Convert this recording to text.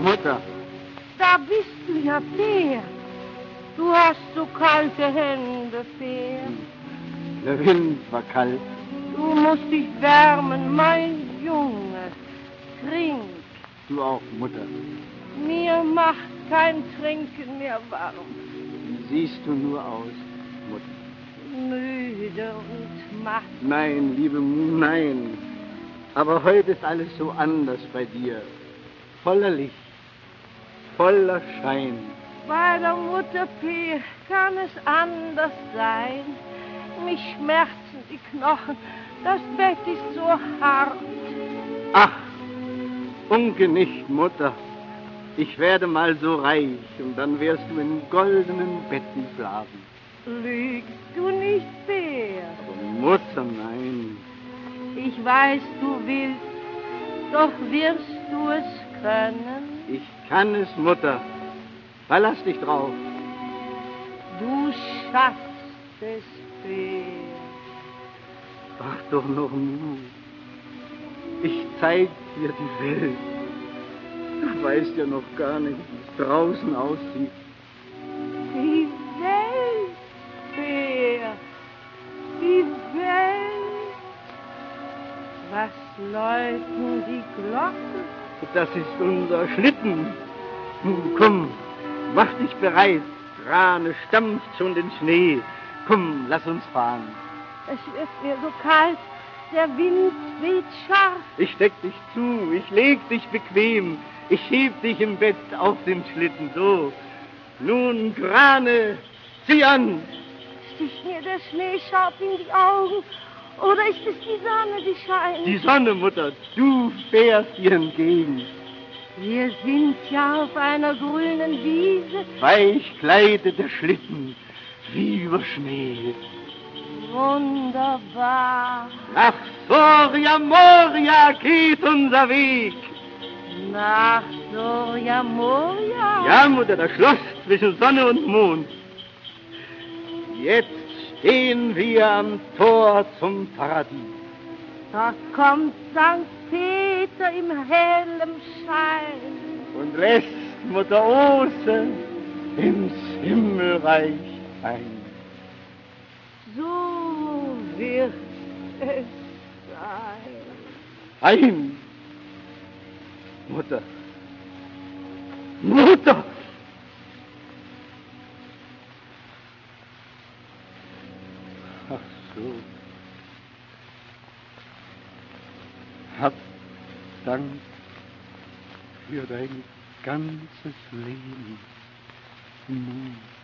Mutter. Da bist du ja, Peer. Du hast so kalte Hände, Peer. Der Wind war kalt. Du musst dich wärmen, mein Junge. Trink. Du auch, Mutter. Mir macht kein Trinken mehr warm. Wie siehst du nur aus, Mutter? Müde und matt. Nein, liebe nein. Aber heute ist alles so anders bei dir. Voller Licht, voller Schein. Bei der Mutter P kann es anders sein. Mich schmerzen die Knochen, das Bett ist so hart. Ach, ungenicht, Mutter. Ich werde mal so reich und dann wirst du in goldenen Betten schlafen. Lügst du nicht, Bär? Aber Mutter, nein. Ich weiß, du willst, doch wirst du es können? Ich kann es, Mutter. Verlass dich drauf. Du schaffst es, Bär. Ach doch noch Mut. Ich zeig dir die Welt. Du weißt ja noch gar nicht, wie es draußen aussieht. Die Welt, Bär. Die Welt. Was läuten die Glocken? Das ist unser Schlitten. Nun komm, mach dich bereit. Rane stampft schon den Schnee. Komm, lass uns fahren. Es wird mir so kalt, der Wind weht scharf. Ich steck dich zu, ich leg dich bequem. Ich heb dich im Bett auf den Schlitten, so. Nun, Grane, zieh an. Sticht mir der Schneeschaub in die Augen, oder ist es die Sonne, die scheint? Die Sonne, Mutter, du fährst ihr entgegen. Wir sind ja auf einer grünen Wiese. Weich gleitet der Schlitten, wie über Schnee. Wunderbar. Nach Soria Moria geht unser Weg. Nach Soria Moria? Ja, Mutter, das Schloss zwischen Sonne und Mond. Jetzt stehen wir am Tor zum Paradies. Da kommt St. Peter im hellen Schein und lässt Mutter Ose ins Himmelreich ein. So wird es sein. Ein! Mutter! Mutter! Ach so. Hab Dank für dein ganzes Leben. Nun.